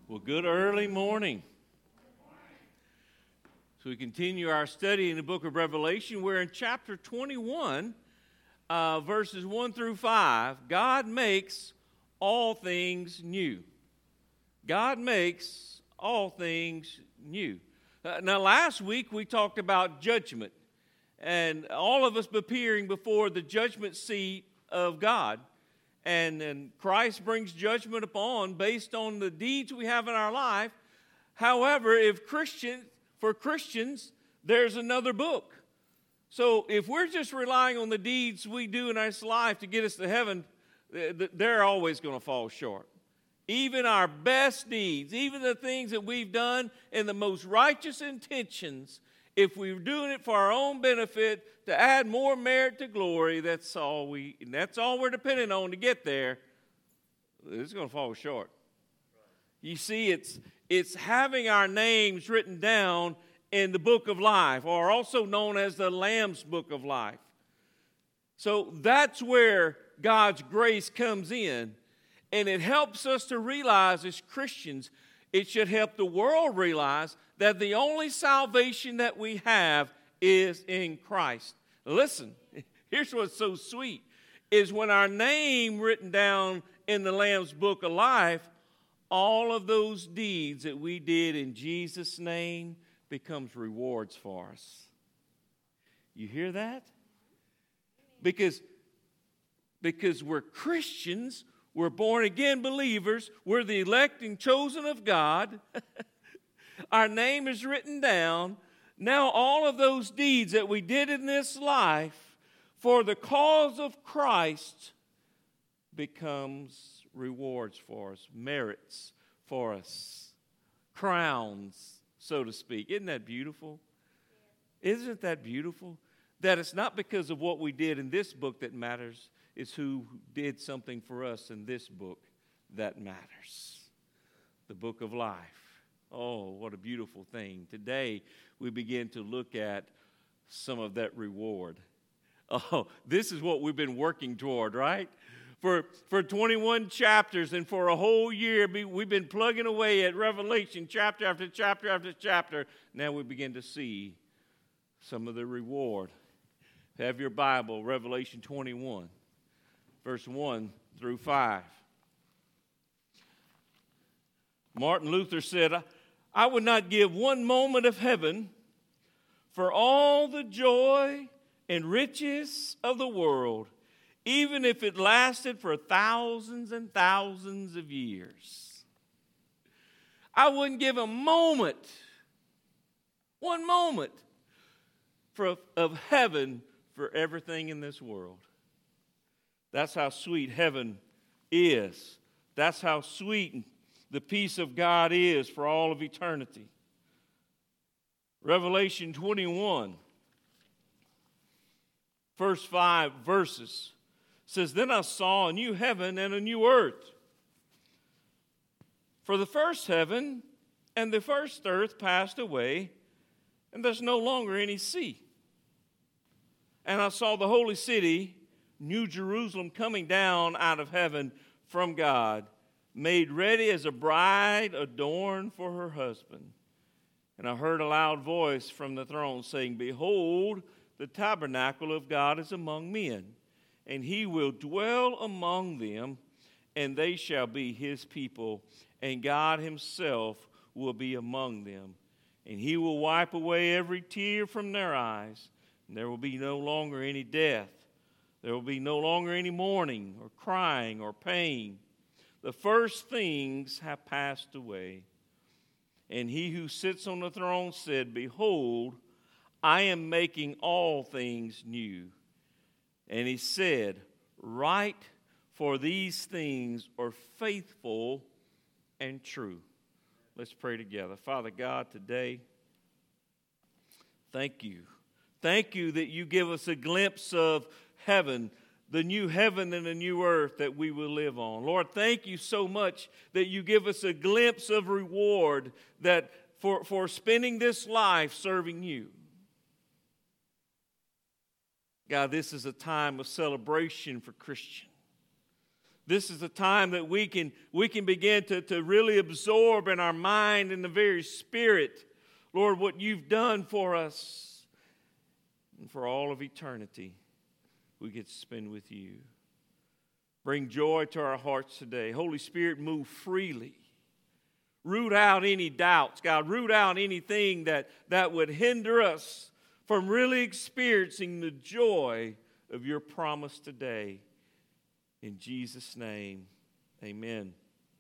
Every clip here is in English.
Well, good early morning. So we continue our study in the book of Revelation. We're in chapter 21, verses 1 through 5. God makes all things new. God makes all things new. Now, last week we talked about judgment, and all of us appearing before the judgment seat of God. And Christ brings judgment upon based on the deeds we have in our life. However, for Christians, there's another book. So if we're just relying on the deeds we do in this life to get us to heaven, they're always going to fall short. Even our best deeds, even the things that we've done in the most righteous intentions, if we're doing it for our own benefit, to add more merit to glory, that's all we're depending on to get there, it's going to fall short. You see, it's having our names written down in the book of life, or also known as the Lamb's book of life. So that's where God's grace comes in, and it helps us to realize as Christians, it should help the world realize that the only salvation that we have is in Christ. Listen, here's what's so sweet, is when our name written down in the Lamb's book of life, all of those deeds that we did in Jesus' name becomes rewards for us. You hear that? Because we're Christians, we're born-again believers, we're the elect and chosen of God. Our name is written down. Now all of those deeds that we did in this life for the cause of Christ becomes rewards for us, merits for us, crowns, so to speak. Isn't that beautiful? Isn't that beautiful? That it's not because of what we did in this book that matters, it's who did something for us in this book that matters. The book of life. Oh, what a beautiful thing. Today, we begin to look at some of that reward. Oh, this is what we've been working toward, right? For 21 chapters and for a whole year, we've been plugging away at Revelation chapter after chapter after chapter. Now we begin to see some of the reward. Have your Bible, Revelation 21, verse 1 through 5. Martin Luther said, I would not give one moment of heaven for all the joy and riches of the world, even if it lasted for thousands and thousands of years. I wouldn't give a moment, one moment, of heaven for everything in this world. That's how sweet heaven is. That's how sweet the peace of God is for all of eternity. Revelation 21, first 5 verses, says, Then I saw a new heaven and a new earth. For the first heaven and the first earth passed away, and there's no longer any sea. And I saw the holy city, New Jerusalem, coming down out of heaven from God, made ready as a bride adorned for her husband. And I heard a loud voice from the throne saying, Behold, the tabernacle of God is among men, and he will dwell among them, and they shall be his people, and God himself will be among them. And he will wipe away every tear from their eyes, and there will be no longer any death. There will be no longer any mourning or crying or pain. The first things have passed away. And he who sits on the throne said, Behold, I am making all things new. And he said, Write, for these things are faithful and true. Let's pray together. Father God, today, thank you. Thank you that you give us a glimpse of heaven, the new heaven and the new earth that we will live on. Lord, thank you so much that you give us a glimpse of reward that for spending this life serving you. God, this is a time of celebration for Christians. This is a time that we can begin to really absorb in our mind and the very spirit, Lord, what you've done for us. And for all of eternity, we get to spend with you. Bring joy to our hearts today. Holy Spirit, move freely. Root out any doubts, God. Root out anything that would hinder us from really experiencing the joy of your promise today. In Jesus' name, amen.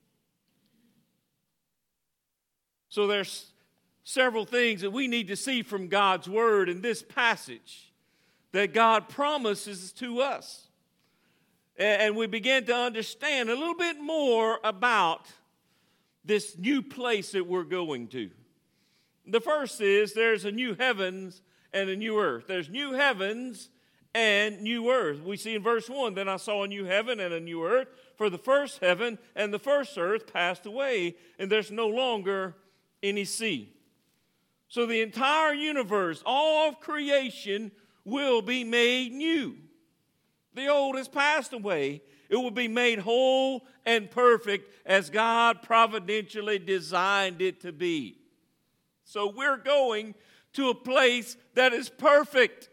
So there's several things that we need to see from God's Word in this passage that God promises to us. And we begin to understand a little bit more about this new place that we're going to. The first is there's a new heavens and a new earth. There's new heavens and new earth. We see in verse 1, then I saw a new heaven and a new earth, for the first heaven and the first earth passed away, and there's no longer any sea. So the entire universe, all of creation, will be made new. The old has passed away. It will be made whole and perfect as God providentially designed it to be. So we're going to a place that is perfect.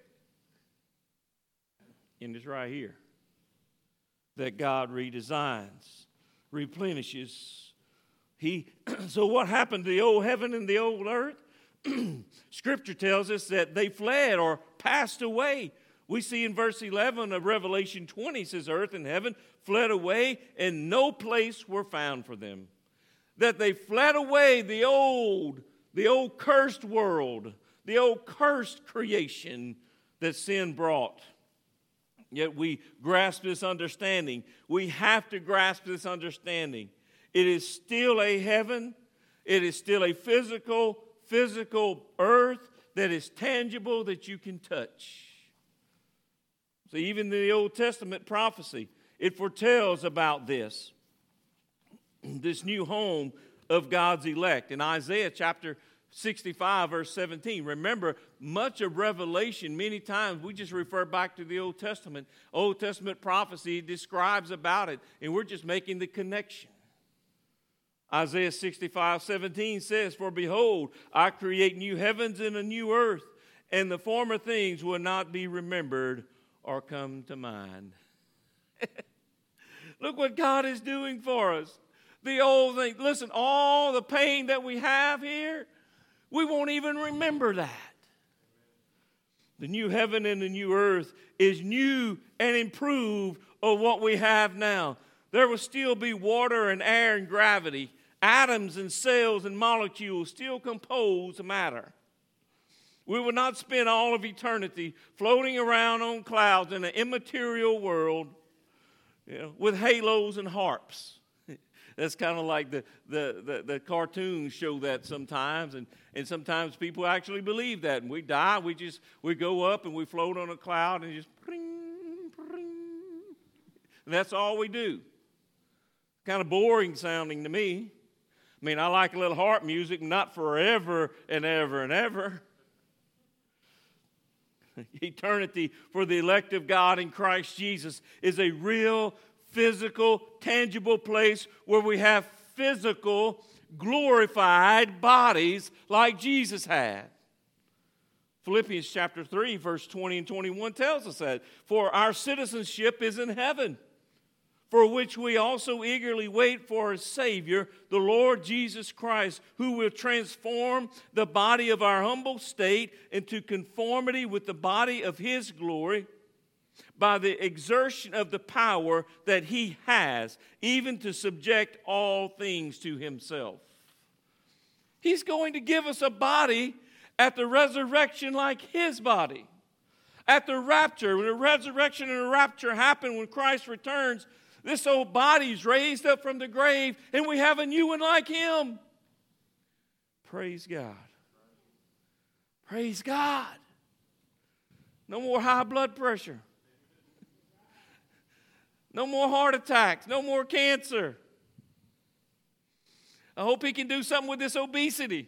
And it's right here that God redesigns, replenishes. So what happened to the old heaven and the old earth? Scripture tells us that they fled or passed away. We see in verse 11 of Revelation 20, says, earth and heaven fled away, and no place were found for them. That they fled away the old cursed world, the old cursed creation that sin brought. Yet we grasp this understanding. We have to grasp this understanding. It is still a heaven. It is still a physical earth that is tangible, that you can touch. So even the Old Testament prophecy, it foretells about this new home of God's elect. In Isaiah chapter 65, verse 17. Remember, much of Revelation, many times we just refer back to the Old Testament. Old Testament prophecy describes about it, and we're just making the connection. Isaiah 65, 17 says, for behold, I create new heavens and a new earth, and the former things will not be remembered or come to mind. Look what God is doing for us. The old thing, listen, all the pain that we have here, we won't even remember that. The new heaven and the new earth is new and improved of what we have now. There will still be water and air and gravity. Atoms and cells and molecules still compose matter. We will not spend all of eternity floating around on clouds in an immaterial world, with halos and harps. That's kind of like the cartoons show that sometimes, and sometimes people actually believe that. And we die, we go up and we float on a cloud and just pring, pring. And that's all we do. Kind of boring sounding to me. I mean, I like a little harp music, not forever and ever and ever. Eternity for the elect of God in Christ Jesus is a real, physical, tangible place where we have physical, glorified bodies like Jesus had. Philippians chapter 3, verse 20 and 21 tells us that. For our citizenship is in heaven, for which we also eagerly wait for a Savior, the Lord Jesus Christ, who will transform the body of our humble state into conformity with the body of His glory by the exertion of the power that He has, even to subject all things to Himself. He's going to give us a body at the resurrection like His body. At the rapture, when the resurrection and the rapture happen, when Christ returns, this old body is raised up from the grave, and we have a new one like Him. Praise God. Praise God. No more high blood pressure. No more heart attacks. No more cancer. I hope He can do something with this obesity.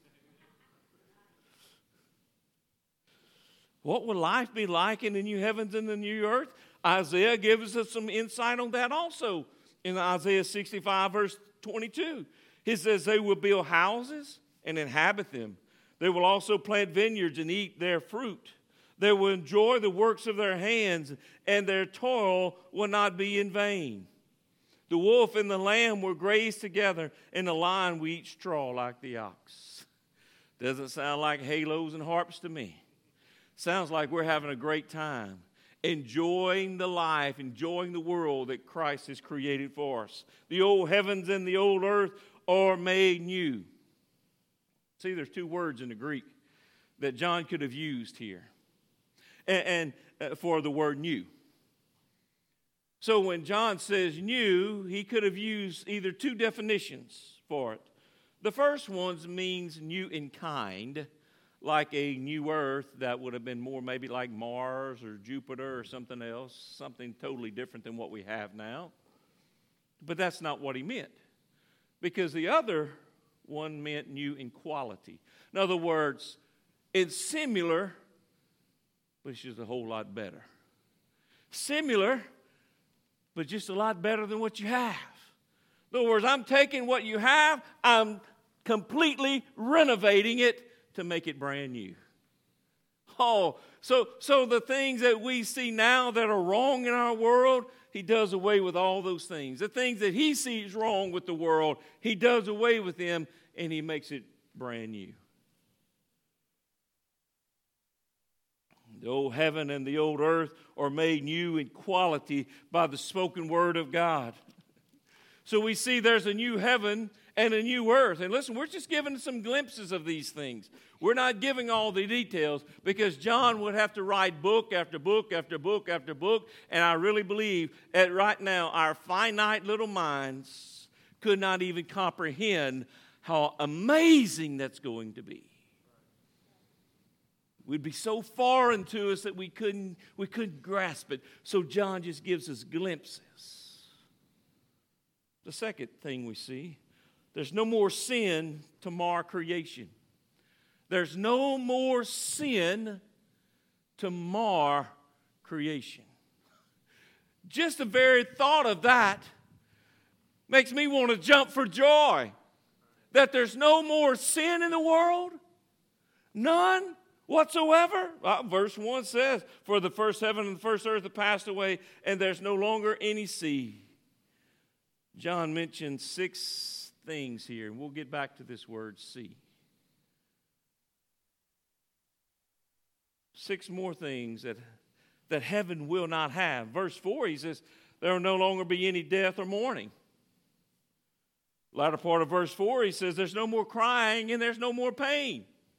What will life be like in the new heavens and the new earth? Isaiah gives us some insight on that also. In Isaiah 65, verse 22, he says, they will build houses and inhabit them. They will also plant vineyards and eat their fruit. They will enjoy the works of their hands, and their toil will not be in vain. The wolf and the lamb will graze together, and the lion will eat straw like the ox. Doesn't sound like halos and harps to me. Sounds like we're having a great time, enjoying the life, enjoying the world that Christ has created for us. The old heavens and the old earth are made new. See, there's two words in the Greek that John could have used here and for the word new. So when John says new, he could have used either two definitions for it. The first one means new in kind, like a new earth that would have been more maybe like Mars or Jupiter or something else, something totally different than what we have now. But that's not what he meant, because the other one meant new in quality. In other words, it's similar, but it's just a whole lot better. Similar, but just a lot better than what you have. In other words, I'm taking what you have, I'm completely renovating it to make it brand new. Oh, so the things that we see now that are wrong in our world, he does away with all those things. The things that he sees wrong with the world, he does away with them, and he makes it brand new. The old heaven and the old earth are made new in quality by the spoken word of God. So we see there's a new heaven and a new earth. And listen, we're just giving some glimpses of these things. We're not giving all the details, because John would have to write book after book after book after book. And I really believe that right now our finite little minds could not even comprehend how amazing that's going to be. We'd be so foreign to us that we couldn't grasp it. So John just gives us glimpses. The second thing we see, there's no more sin to mar creation. There's no more sin to mar creation. Just the very thought of that makes me want to jump for joy. That there's no more sin in the world. None whatsoever. Verse 1 says, for the first heaven and the first earth have passed away, and there's no longer any sea. John mentioned 6 things here, and we'll get back to this word sea. 6 more things that heaven will not have. Verse 4, he says, there will no longer be any death or mourning. Latter part of verse 4, he says, there's no more crying and there's no more pain.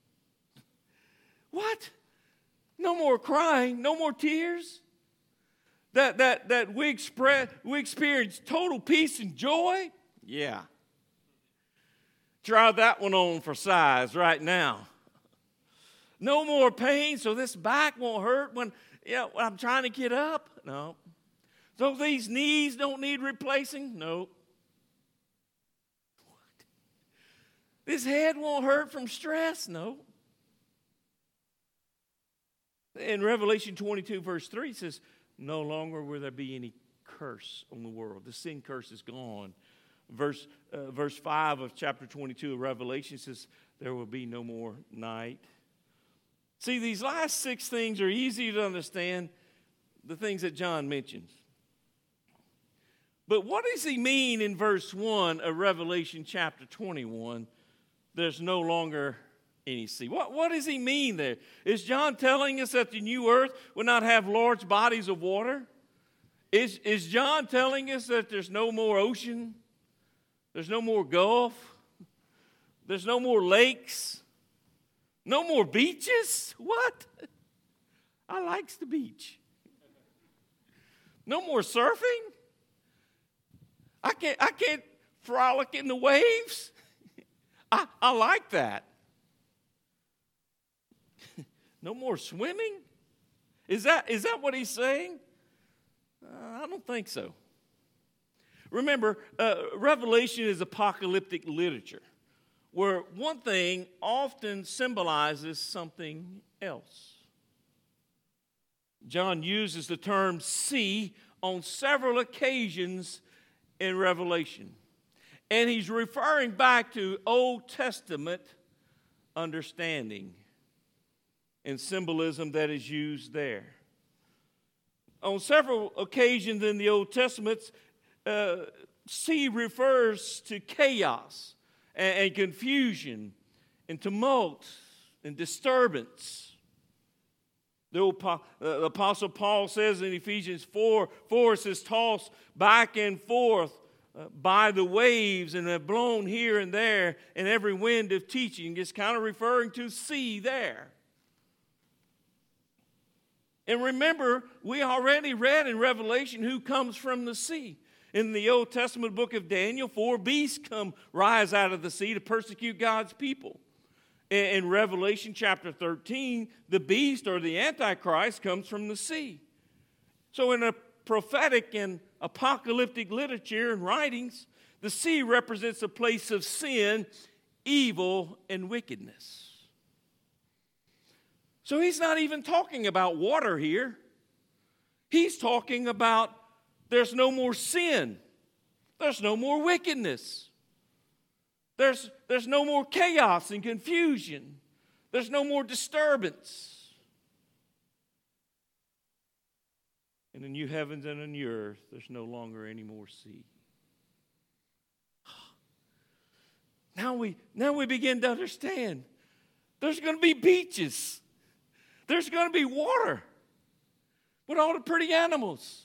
What? No more crying, no more tears? That we experience total peace and joy? Yeah. Try that one on for size right now. No more pain, so this back won't hurt when I'm trying to get up? No. So these knees don't need replacing? No. What? This head won't hurt from stress? No. In Revelation 22, verse 3, it says, no longer will there be any curse on the world. The sin curse is gone. Verse 5 of chapter 22 of Revelation says, there will be no more night. See, these last 6 things are easy to understand, the things that John mentions. But what does he mean in verse 1 of Revelation chapter 21? There's no longer any sea. What does he mean there? Is John telling us that the new earth will not have large bodies of water? Is John telling us that there's no more ocean? There's no more Gulf? There's no more lakes? No more beaches? What? I likes the beach. No more surfing? I can't frolic in the waves? I like that. No more swimming? Is that what he's saying? I don't think so. Remember, Revelation is apocalyptic literature, where one thing often symbolizes something else. John uses the term sea on several occasions in Revelation. And he's referring back to Old Testament understanding and symbolism that is used there. On several occasions in the Old Testament, sea refers to chaos and confusion and tumult and disturbance. The Apostle Paul says in Ephesians 4, it says, tossed back and forth by the waves and have blown here and there in every wind of teaching. It's kind of referring to sea there. And remember, we already read in Revelation who comes from the sea. In the Old Testament book of Daniel, 4 beasts rise out of the sea to persecute God's people. In Revelation chapter 13, the beast or the Antichrist comes from the sea. So in a prophetic and apocalyptic literature and writings, the sea represents a place of sin, evil, and wickedness. So he's not even talking about water here. He's talking about there's no more sin. There's no more wickedness. There's no more chaos and confusion. There's no more disturbance. In the new heavens and the new earth, there's no longer any more sea. Now we begin to understand. There's going to be beaches. There's going to be water with all the pretty animals.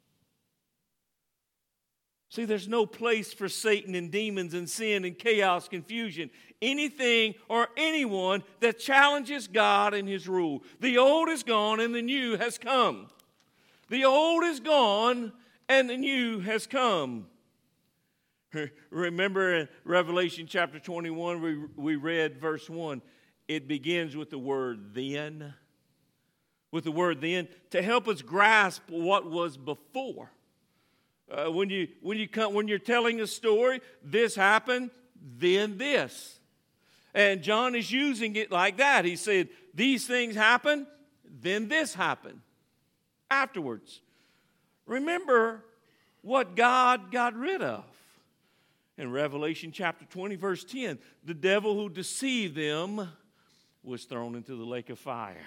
See, there's no place for Satan and demons and sin and chaos, confusion, anything or anyone that challenges God and His rule. The old is gone and the new has come. The old is gone and the new has come. Remember in Revelation chapter 21, we read verse 1. It begins with the word then. With the word then, to help us grasp what was before. When you're telling a story, this happened, then this. And John is using it like that. He said, these things happened, then this happened. Afterwards. Remember what God got rid of. In Revelation chapter 20, verse 10, the devil who deceived them was thrown into the lake of fire.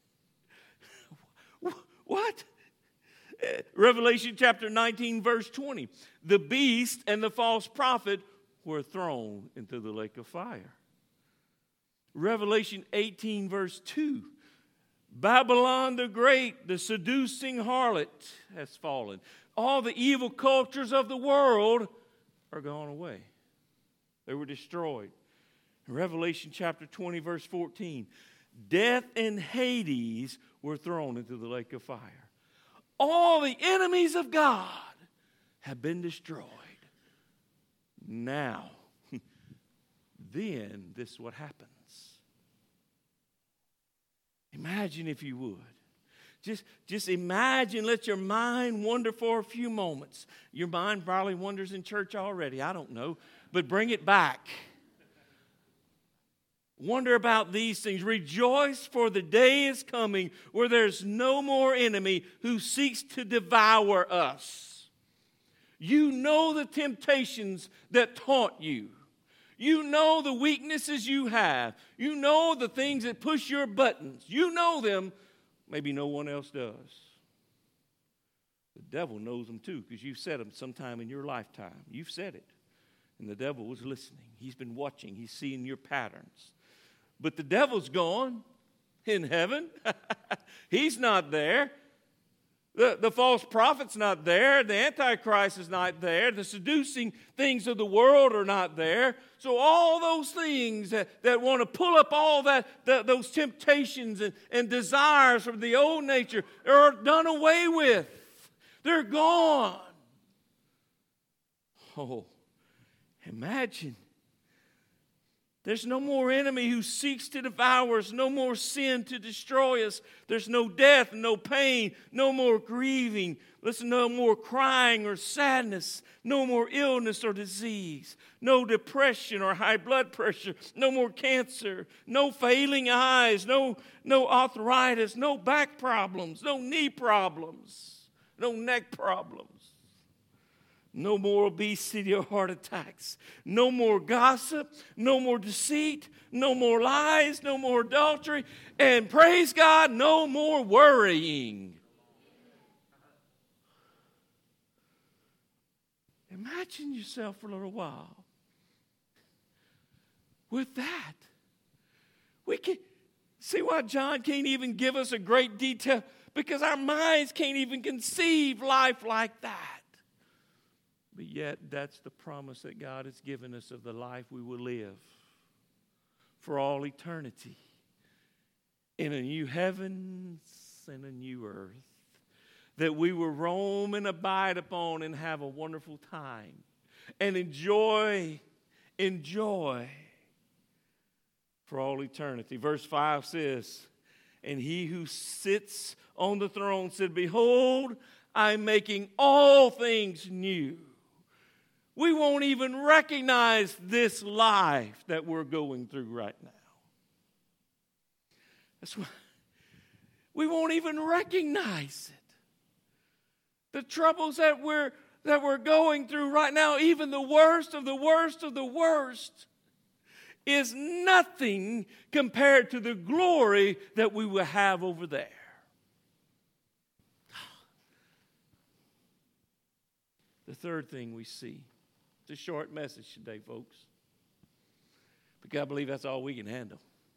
What? Revelation chapter 19, verse 20. The beast and the false prophet were thrown into the lake of fire. Revelation 18, verse 2. Babylon the Great, the seducing harlot, has fallen. All the evil cultures of the world are gone away. They were destroyed. In Revelation chapter 20, verse 14. Death and Hades were thrown into the lake of fire. All the enemies of God have been destroyed. Now, then this is what happens. Imagine if you would. Just imagine, let your mind wander for a few moments. Your mind probably wanders in church already, I don't know. But bring it back. Wonder about these things. Rejoice, for the day is coming where there's no more enemy who seeks to devour us. You know the temptations that taunt you. You know the weaknesses you have. You know the things that push your buttons. You know them. Maybe no one else does. The devil knows them too, because you've said them sometime in your lifetime. You've said it. And the devil was listening. He's been watching. He's seeing your patterns. But the devil's gone in heaven. He's not there. The false prophet's not there. The Antichrist is not there. The seducing things of the world are not there. So all those things that want to pull up all those temptations and desires from the old nature are done away with. They're gone. Oh, imagine. There's no more enemy who seeks to devour us, no more sin to destroy us. There's no death, no pain, no more grieving. Listen, no more crying or sadness, no more illness or disease, no depression or high blood pressure, no more cancer, no failing eyes, no arthritis, no back problems, no knee problems, no neck problems. No more obesity or heart attacks. No more gossip. No more deceit. No more lies. No more adultery. And praise God, no more worrying. Imagine yourself for a little while with that. We can see why John can't even give us a great detail, because our minds can't even conceive life like that. But yet, that's the promise that God has given us of the life we will live for all eternity in a new heavens and a new earth that we will roam and abide upon and have a wonderful time and enjoy for all eternity. Verse 5 says, and he who sits on the throne said, behold, I'm making all things new. We won't even recognize this life that we're going through right now. That's why we won't even recognize it. The troubles that we're going through right now, even the worst of the worst of the worst, is nothing compared to the glory that we will have over there. The third thing we see, it's a short message today, folks, because I believe that's all we can handle.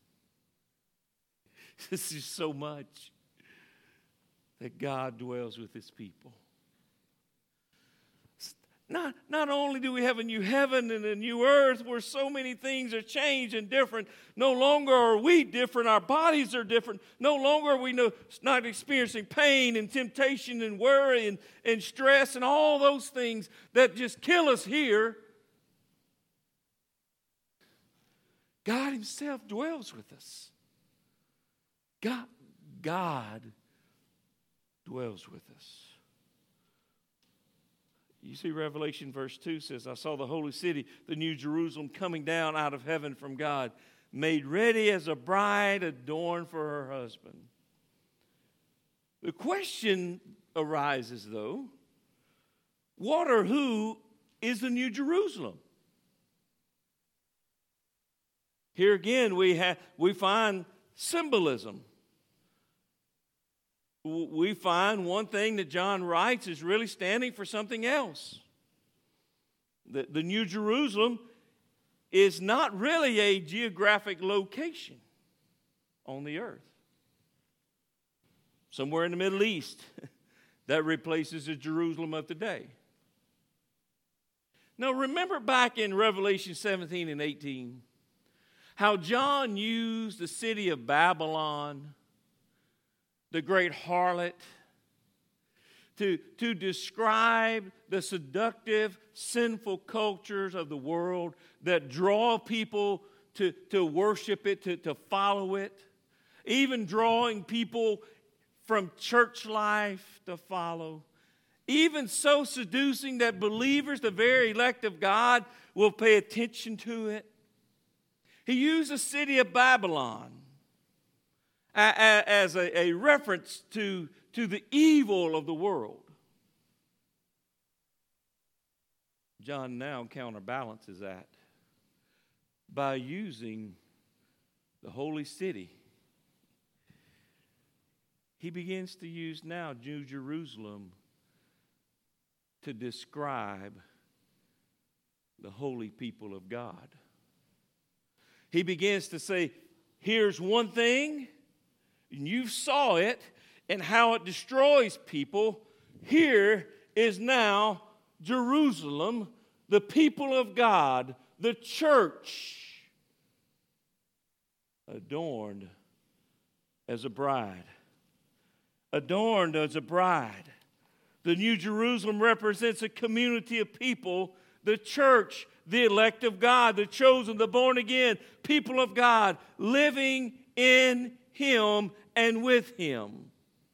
This is so much that God dwells with his people. Not only do we have a new heaven and a new earth where so many things are changed and different, no longer are we different, our bodies are different. No longer are we not experiencing pain and temptation and worry and stress and all those things that just kill us here. God himself dwells with us. God dwells with us. You see, Revelation verse 2 says, I saw the holy city, the new Jerusalem, coming down out of heaven from God, made ready as a bride adorned for her husband. The question arises, though, what or who is the new Jerusalem? Here again, we find symbolism. We find one thing that John writes is really standing for something else. The New Jerusalem is not really a geographic location on the earth. Somewhere in the Middle East that replaces the Jerusalem of today. Now remember back in Revelation 17 and 18 how John used the city of Babylon, the great harlot, to describe the seductive, sinful cultures of the world that draw people to worship it, to follow it, even drawing people from church life to follow, even so seducing that believers, the very elect of God, will pay attention to it. He used the city of Babylon as a reference to the evil of the world. John now counterbalances that by using the holy city. He begins to use now New Jerusalem to describe the holy people of God. He begins to say, here's one thing, and you saw it, and how it destroys people. Here is now Jerusalem, the people of God, the church, adorned as a bride. Adorned as a bride. The New Jerusalem represents a community of people, the church, the elect of God, the chosen, the born again, people of God, living in Him and with Him.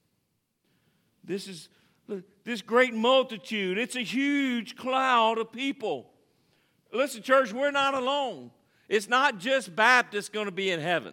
This great multitude, it's a huge cloud of people. Listen, church, we're not alone. It's not just Baptists going to be in heaven.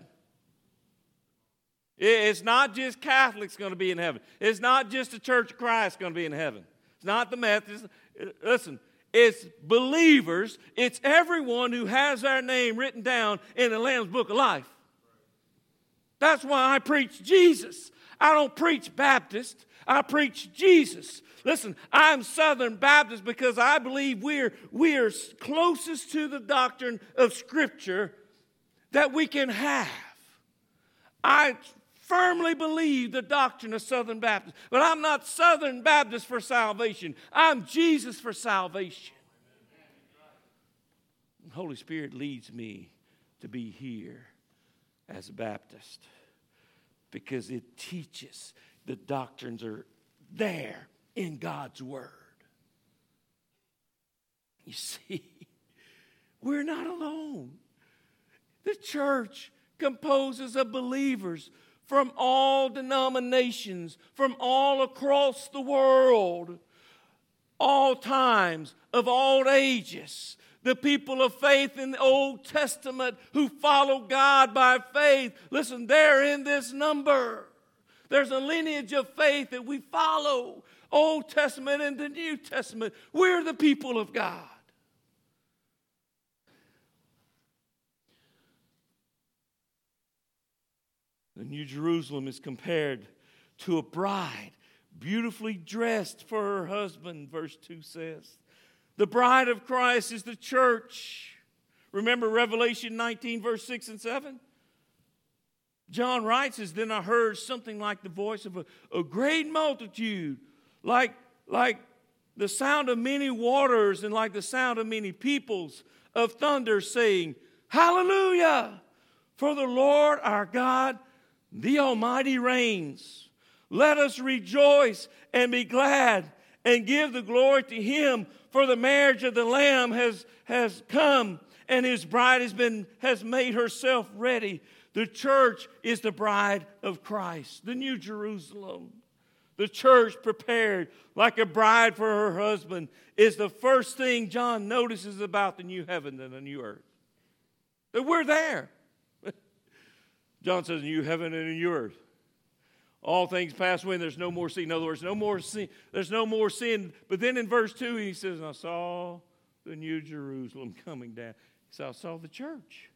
It's not just Catholics going to be in heaven. It's not just the Church of Christ going to be in heaven. It's not the Methodists. Listen, it's believers. It's everyone who has their name written down in the Lamb's Book of Life. That's why I preach Jesus. I don't preach Baptist. I preach Jesus. Listen, I'm Southern Baptist because I believe we are closest to the doctrine of Scripture that we can have. I firmly believe the doctrine of Southern Baptist, but I'm not Southern Baptist for salvation. I'm Jesus for salvation. The Holy Spirit leads me to be here as a Baptist because it teaches the doctrines are there in God's Word. You see, we're not alone. The church composes of believers from all denominations, from all across the world, all times, of all ages. The people of faith in the Old Testament who follow God by faith, listen, they're in this number. There's a lineage of faith that we follow, Old Testament and the New Testament. We're the people of God. The New Jerusalem is compared to a bride beautifully dressed for her husband, verse 2 says. The bride of Christ is the church. Remember Revelation 19, verse 6 and 7? John writes, then I heard something like the voice of a great multitude, like the sound of many waters and like the sound of many peoples of thunder, saying, Hallelujah! For the Lord our God, the Almighty reigns. Let us rejoice and be glad and give the glory to Him, for the marriage of the Lamb has come, and His bride has made herself ready. The church is the bride of Christ, the New Jerusalem. The church prepared like a bride for her husband is the first thing John notices about the new heaven and the new earth. That we're there. John says, new heaven and a new earth. All things pass away and there's no more sin. In other words, no more sin. There's no more sin. But then in verse 2 he says, I saw the New Jerusalem coming down. So I saw the church.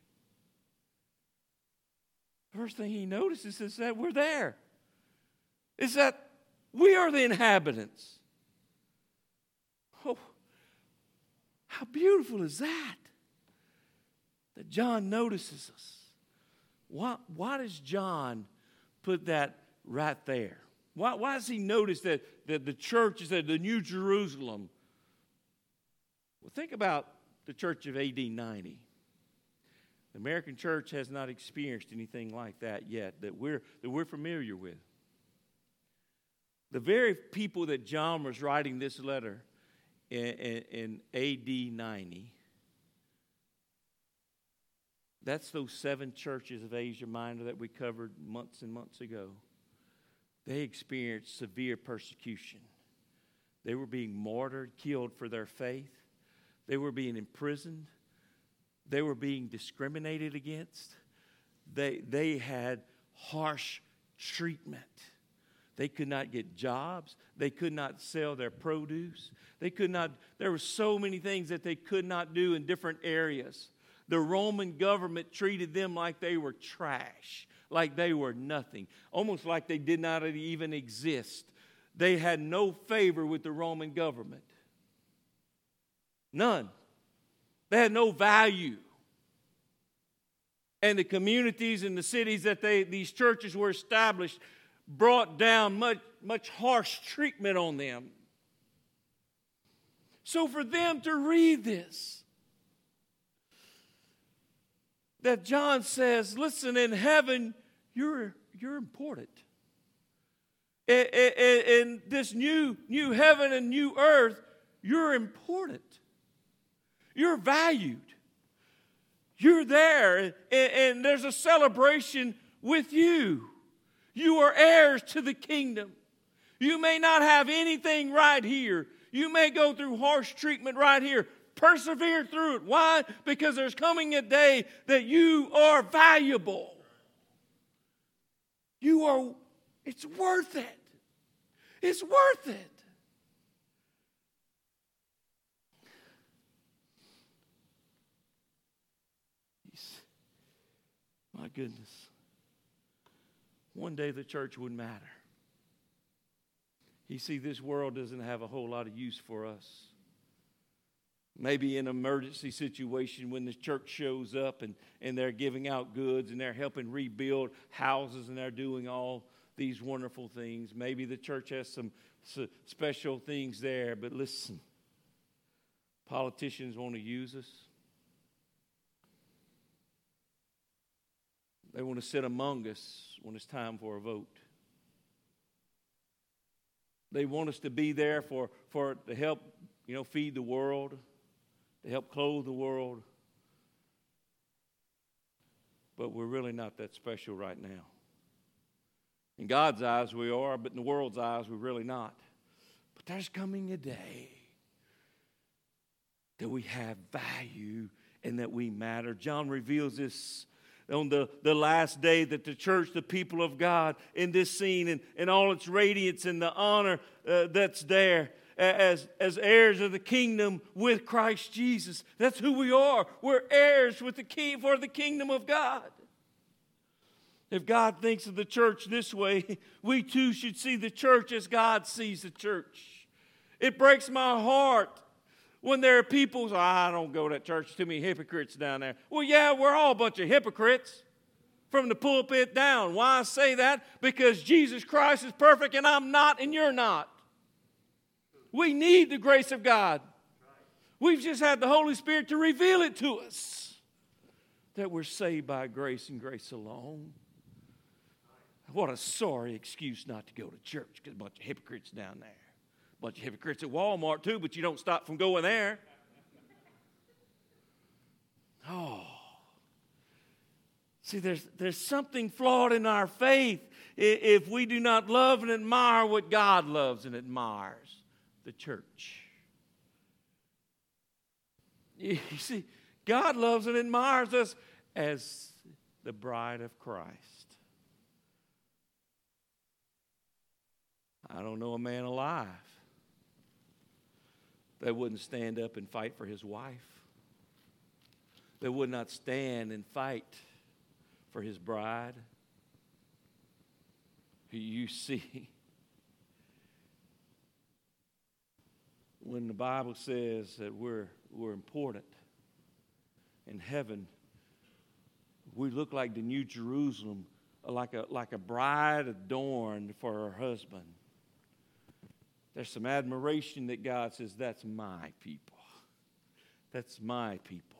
First thing he notices is that we're there. Is that we are the inhabitants. Oh, how beautiful is that? That John notices us. Why does John put that right there? Why does he notice that the church is at the New Jerusalem? Well, think about the church of AD 90. The American church has not experienced anything like that yet that we're familiar with. The very people that John was writing this letter in AD 90, that's those 7 churches of Asia Minor that we covered months and months ago. They experienced severe persecution. They were being martyred, killed for their faith. They were being imprisoned. They were being discriminated against. They had harsh treatment. They could not get jobs. They could not sell their produce. There were so many things that they could not do in different areas. The Roman government treated them like they were trash, like they were nothing, almost like they did not even exist. They had no favor with the Roman government. None. They had no value. And the communities and the cities that these churches were established brought down much harsh treatment on them. So for them to read this, that John says, listen, in heaven, you're important. In this new heaven and new earth, you're important. You're valued. You're there, and there's a celebration with you. You are heirs to the kingdom. You may not have anything right here. You may go through harsh treatment right here. Persevere through it. Why? Because there's coming a day that you are valuable. It's worth it. It's worth it. goodness. One day the church would matter. You see, this world doesn't have a whole lot of use for us. Maybe in an emergency situation when the church shows up and they're giving out goods and they're helping rebuild houses and they're doing all these wonderful things. Maybe the church has some special things there. But listen, politicians want to use us. They want to sit among us when it's time for a vote. They want us to be there to help, feed the world, to help clothe the world. But we're really not that special right now. In God's eyes we are, but in the world's eyes we're really not. But there's coming a day that we have value and that we matter. John reveals this on the last day, that the church, the people of God in this scene and all its radiance and the honor that's there as heirs of the kingdom with Christ Jesus. That's who we are. We're heirs with for the kingdom of God. If God thinks of the church this way, we too should see the church as God sees the church. It breaks my heart when there are people who say, I don't go to that church, too many hypocrites down there. Well, yeah, we're all a bunch of hypocrites from the pulpit down. Why I say that? Because Jesus Christ is perfect and I'm not and you're not. We need the grace of God. We've just had the Holy Spirit to reveal it to us, that we're saved by grace and grace alone. What a sorry excuse not to go to church, because a bunch of hypocrites down there. A bunch of hypocrites at Walmart too, but you don't stop from going there. Oh. See, there's something flawed in our faith if we do not love and admire what God loves and admires, the church. You see, God loves and admires us as the bride of Christ. I don't know a man alive that wouldn't stand up and fight for his wife, that would not stand and fight for his bride. You see, when the Bible says that we're important in heaven, we look like the New Jerusalem, like a bride adorned for her husband. There's some admiration that God says, that's my people. That's my people.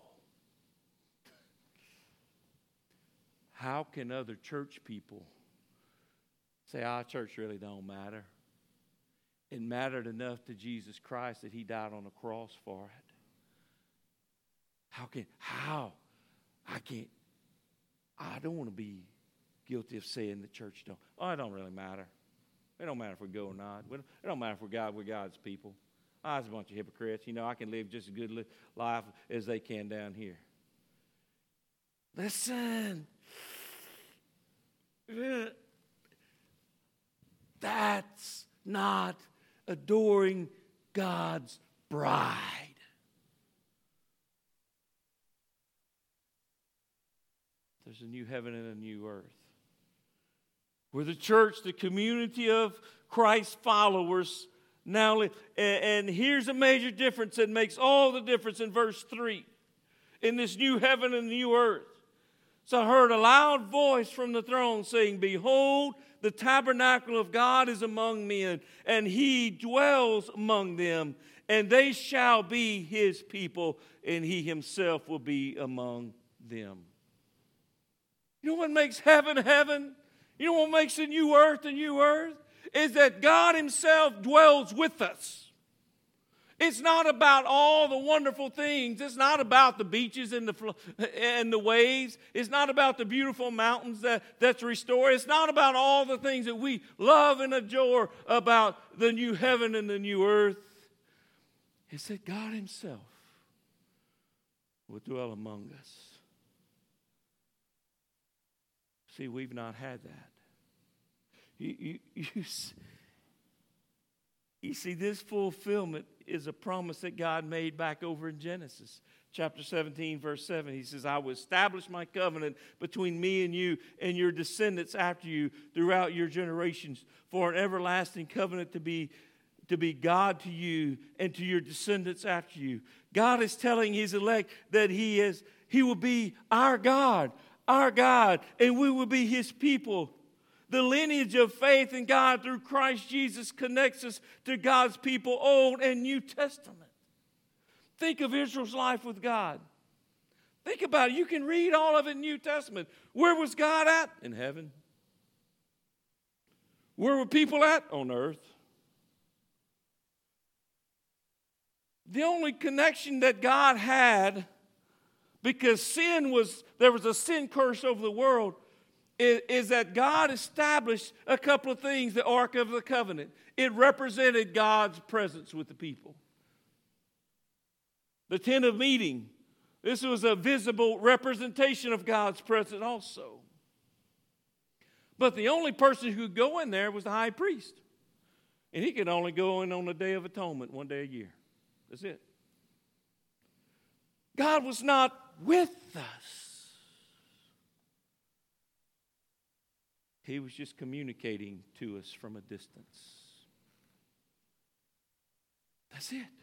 How can other church people say, our church really don't matter? It mattered enough to Jesus Christ that he died on the cross for it. I don't want to be guilty of saying the church don't. Oh, it don't really matter. It don't matter if we go or not. It don't matter if we're God's people. It's a bunch of hypocrites. I can live just as good life as they can down here. Listen. That's not adoring God's bride. There's a new heaven and a new earth, where the church, the community of Christ's followers now live. And here's a major difference that makes all the difference in verse 3. In this new heaven and new earth. So I heard a loud voice from the throne saying, behold, the tabernacle of God is among men, and he dwells among them, and they shall be his people, and he himself will be among them. You know what makes heaven heaven? You know what makes a new earth a new earth? Is that God himself dwells with us. It's not about all the wonderful things. It's not about the beaches and the waves. It's not about the beautiful mountains that's restored. It's not about all the things that we love and adore about the new heaven and the new earth. It's that God himself will dwell among us. See, we've not had that. You see, this fulfillment is a promise that God made back over in Genesis. chapter 17, verse 7, he says, I will establish my covenant between me and you and your descendants after you throughout your generations for an everlasting covenant to be God to you and to your descendants after you. God is telling his elect that he will be our God, and we will be his people. The lineage of faith in God through Christ Jesus connects us to God's people, Old and New Testament. Think of Israel's life with God. Think about it. You can read all of it in New Testament. Where was God at? In heaven. Where were people at? On earth. The only connection that God had, because there was a sin curse over the world, is that God established a couple of things, the Ark of the Covenant. It represented God's presence with the people. The tent of meeting, this was a visible representation of God's presence also. But the only person who could go in there was the high priest. And he could only go in on the Day of Atonement, one day a year. That's it. God was not with us. He was just communicating to us from a distance. That's it.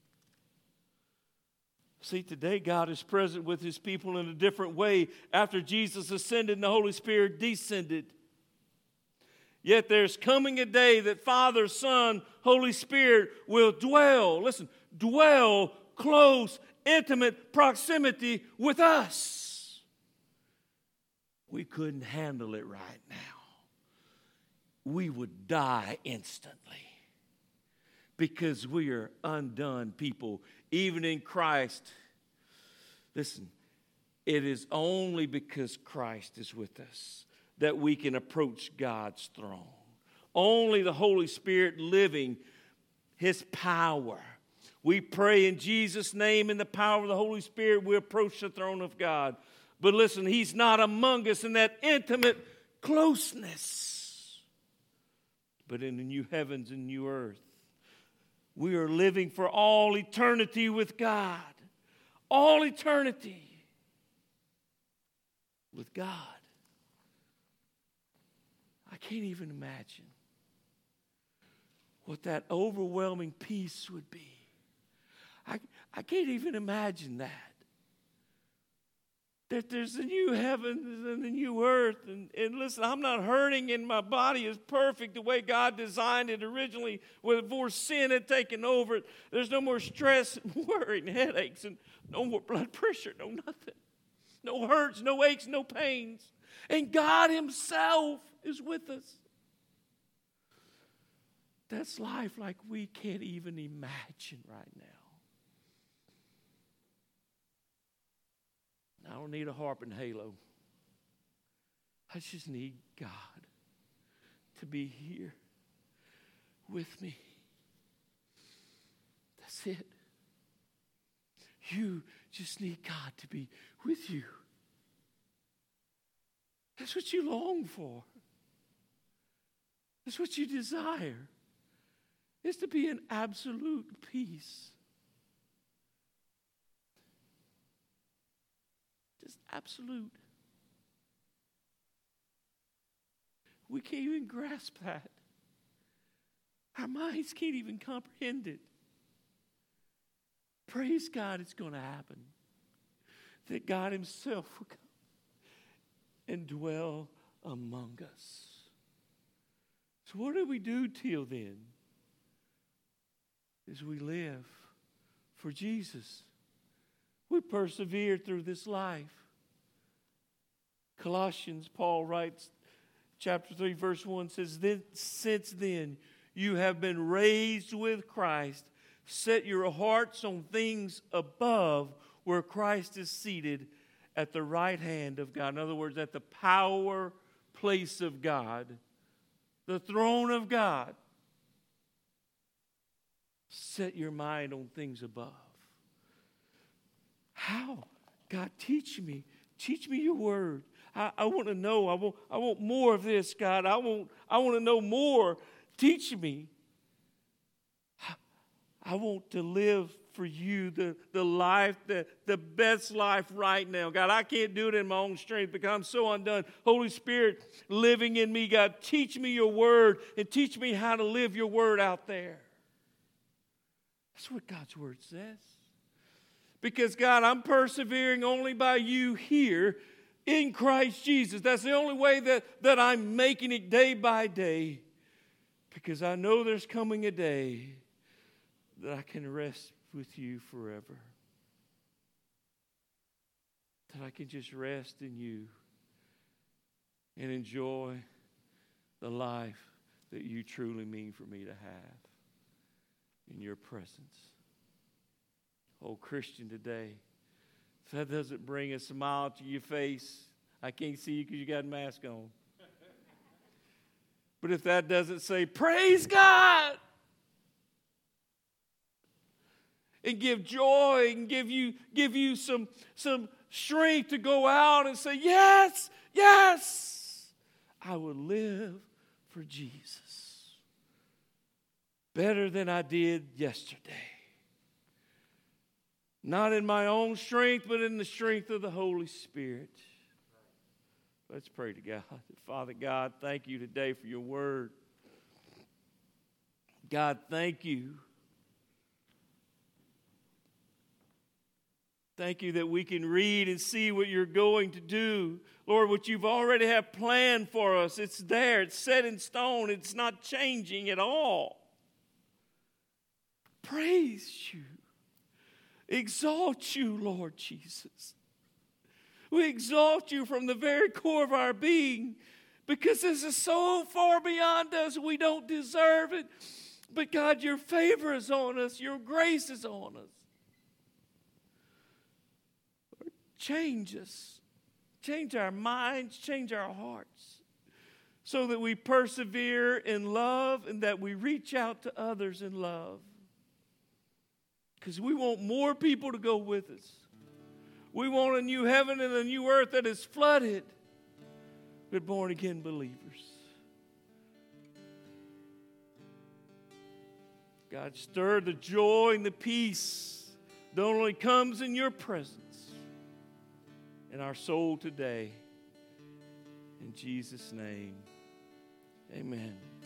See, today God is present with his people in a different way. After Jesus ascended and the Holy Spirit descended. Yet there's coming a day that Father, Son, Holy Spirit will dwell close, intimate proximity with us. We couldn't handle it right now. We would die instantly because we are undone people, even in Christ. Listen, it is only because Christ is with us that we can approach God's throne. Only the Holy Spirit living his power. We pray in Jesus' name, in the power of the Holy Spirit, we approach the throne of God. But listen, he's not among us in that intimate closeness, but in the new heavens and new earth. We are living for all eternity with God. All eternity with God. I can't even imagine what that overwhelming peace would be. I can't even imagine that. That there's a new heavens and a new earth. And listen, I'm not hurting and my body is perfect the way God designed it originally before sin had taken over. There's no more stress and worry and headaches and no more blood pressure, no nothing. No hurts, no aches, no pains. And God himself is with us. That's life like we can't even imagine right now. I don't need a harp and halo. I just need God to be here with me. That's it. You just need God to be with you. That's what you long for. That's what you desire. Is to be in absolute peace. Just absolute. We can't even grasp that. Our minds can't even comprehend it. Praise God, it's going to happen. That God himself will come and dwell among us. So what do we do till then? Is we live for Jesus. We persevere through this life. Colossians, Paul writes, chapter 3, verse 1 says, since then you have been raised with Christ. Set your hearts on things above where Christ is seated at the right hand of God. In other words, at the power place of God, the throne of God. Set your mind on things above. How? God, teach me. Teach me your word. I want to know. I want more of this, God. I want to know more. Teach me. I want to live for you the life, the best life right now. God, I can't do it in my own strength because I'm so undone. Holy Spirit living in me, God, teach me your word and teach me how to live your word out there. That's what God's word says. Because, God, I'm persevering only by you here in Christ Jesus. That's the only way that I'm making it day by day. Because I know there's coming a day that I can rest with you forever. That I can just rest in you and enjoy the life that you truly mean for me to have in your presence. Oh, Christian, today, if that doesn't bring a smile to your face, I can't see you because you got a mask on. But if that doesn't say, praise God, and give joy and give you some strength to go out and say, yes, yes, I will live for Jesus better than I did yesterday. Not in my own strength, but in the strength of the Holy Spirit. Let's pray to God. Father God, thank you today for your word. God, thank you. Thank you that we can read and see what you're going to do. Lord, what you've already have planned for us. It's there. It's set in stone. It's not changing at all. Praise you. Exalt you, Lord Jesus. We exalt you from the very core of our being because this is so far beyond us. We don't deserve it. But God, your favor is on us. Your grace is on us. Lord, change us. Change our minds. Change our hearts so that we persevere in love and that we reach out to others in love. Because we want more people to go with us. We want a new heaven and a new earth that is flooded with born-again believers. God, stir the joy and the peace that only comes in your presence in our soul today. In Jesus' name, amen.